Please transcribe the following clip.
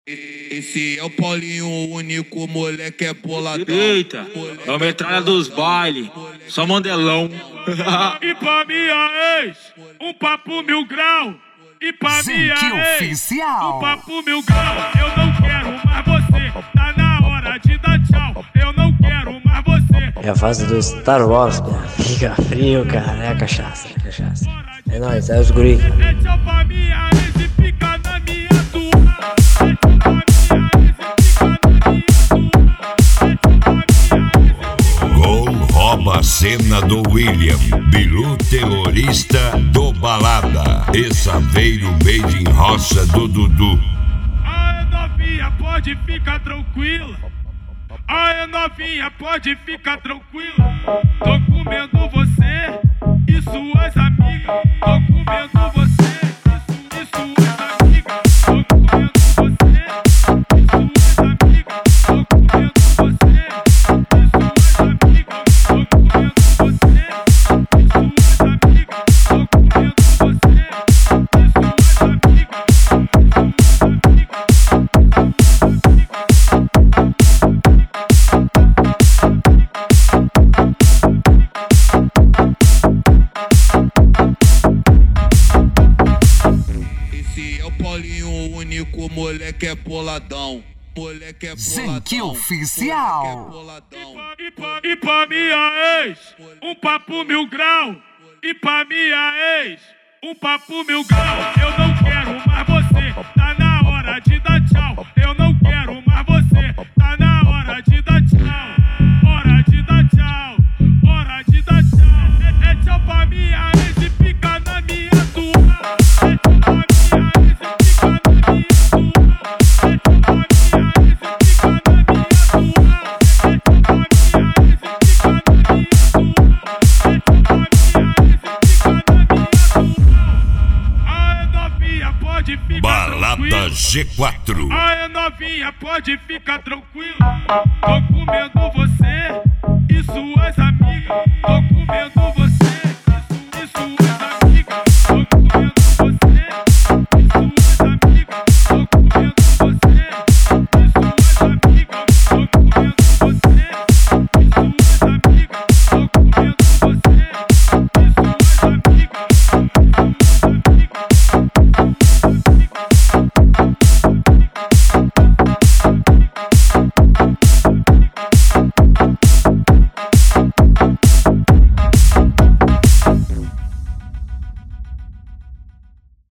Esse é o Paulinho, o único moleque é boladão. Eita, é a metralha dos bailes, só mandelão. E pra minha ex, um papo 1000 grau. E pra minha ex, um papo 1000 grau. Eu não quero mais você, tá na hora de dar tchau. Eu não quero mais você. É a fase do Star Wars, cara. Fica frio, cara. É a cachaça, é a cachaça. É nóis, é os guri. É tchau pra minha ex e fica na minha tua. Gol rouba a cena do William, Bilu terrorista do Balada, e Saveiro made in roça do Dudu. Aê novinha, pode ficar tranquila. Aê novinha, pode ficar tranquila. Tô comendo você e suas amigas. Tô comendo você e suas amigas. Tô comendo você e suas amigas. Tô comendo você e suas amigas. Tô comendo você e suas amigas. Tô comendo você Esse é o Paulinho, o único moleque é boladão. Moleque é boladão. Zenki Oficial. Moleque é boladão. E pra minha ex, um papo 1000 grau. E pra minha ex, um papo 1000 grau. Eu não quero mais você, tá na hora de dar tchau. Eu não quero mais você, tá na hora de dar tchau. Hora de dar tchau, hora de dar tchau. É tchau pra minha ex e fica na minha tua. É tchau pra minha ex e fica na minha tua. É tchau pra minha ex e fica na minha tua. É tchau pra minha ex e fica na minha tua. É tchau pra minha ex e fica na minha tua. Aê novinha, pode ficar Balada tranquila. G4. Aê novinha, pode ficar tranquila. Tô comendo você e suas amigas. Tô comendo você.